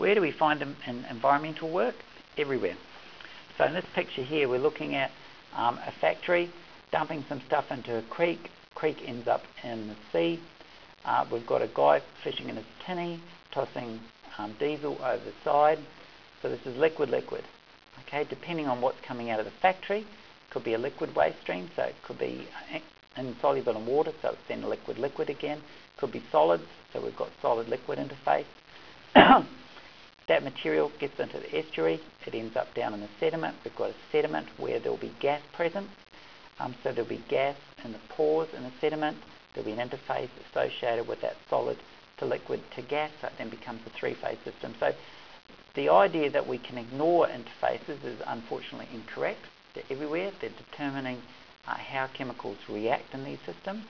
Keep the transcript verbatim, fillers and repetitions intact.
Where do we find them in environmental work? Everywhere. So in this picture here, we're looking at um, a factory dumping some stuff into a creek. Creek ends up in the sea. Uh, we've got a guy fishing in his tinny, tossing um, diesel over the side. So this is liquid, liquid. Okay, depending on what's coming out of the factory, could be a liquid waste stream, so it could be insoluble in water, so it's then liquid, liquid again. Could be solids, so we've got solid-liquid interface. That material gets into the estuary, it ends up down in the sediment. We've got a sediment where there'll be gas present, um, so there'll be gas in the pores in the sediment. There'll be an interface associated with that solid to liquid to gas, so it then becomes a three-phase system. So the idea that we can ignore interfaces is unfortunately incorrect. They're everywhere. They're determining uh, how chemicals react in these systems.